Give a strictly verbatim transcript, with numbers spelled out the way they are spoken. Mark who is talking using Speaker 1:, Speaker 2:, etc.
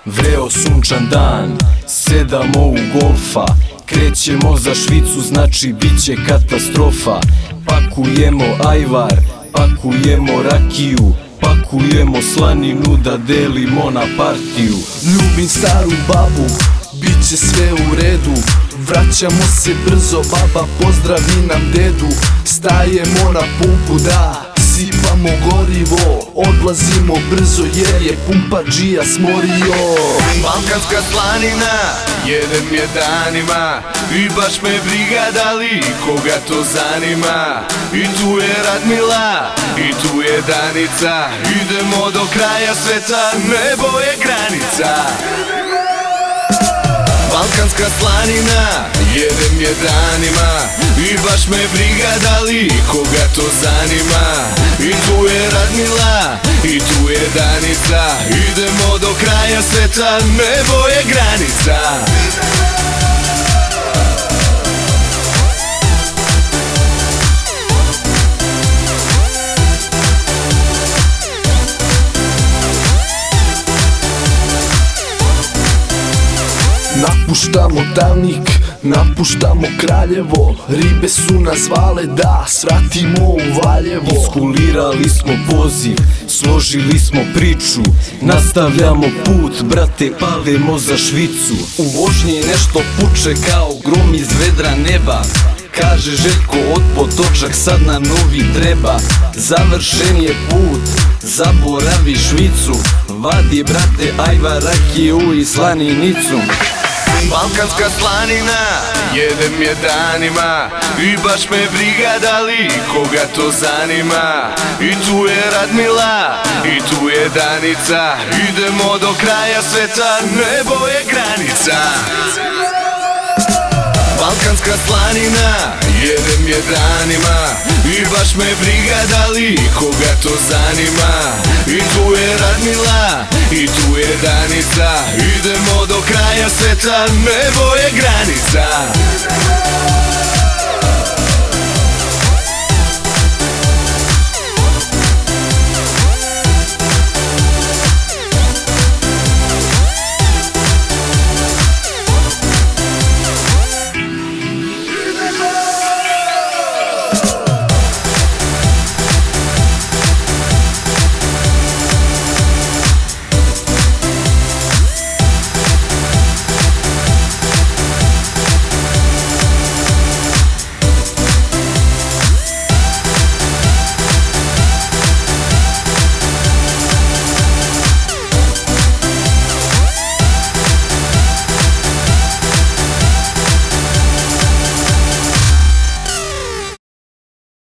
Speaker 1: Vreo sunčan dan, sedamo u golfa. Krećemo za Švicu, znači bit će katastrofa. Pakujemo ajvar, pakujemo rakiju, pakujemo slaninu da delimo na partiju.
Speaker 2: Ljubim staru babu, bit će sve u redu. Vraćamo se brzo, baba pozdravi nam dedu. Stajemo na pumpu da sipamo gorivo, odlazimo brzo jer je pumpađija smorio.
Speaker 3: Balkanska slanina, jedem je danima i baš me briga da li koga to zanima. I tu je Radmila, i tu je Danica, idemo do kraja sveta, nebo je granica. Balkanska slanina, jedem je danima i baš me briga da li koga to zanima. I tu je Radmila, i tu je Danica, idemo do kraja sveta, nebo je granica.
Speaker 2: Napuštamo Davnik, napuštamo Kraljevo. Ribe su nas zvale da svratimo u Valjevo.
Speaker 1: Iskulirali smo poziv, složili smo priču, nastavljamo put, brate, palimo za Švicu. U vožnji nešto puče kao grom iz vedra neba. Kaže Željko od Potočak, sad nam novi treba. Završen je put, zaboravi Švicu. Vadi, brate, ajvar, rakiju i slaninicu.
Speaker 3: Balkanska slanina, jedem je danima i baš me briga da li koga to zanima. I tu je Radmila, i tu je Danica, idemo do kraja sveta, nebo je granica. Balkanska slanina, jedem je danima i baš me briga da li koga to zanima. I tu je Radmila, i tu je Danica, idemo do kraja sveta, nebo je granica.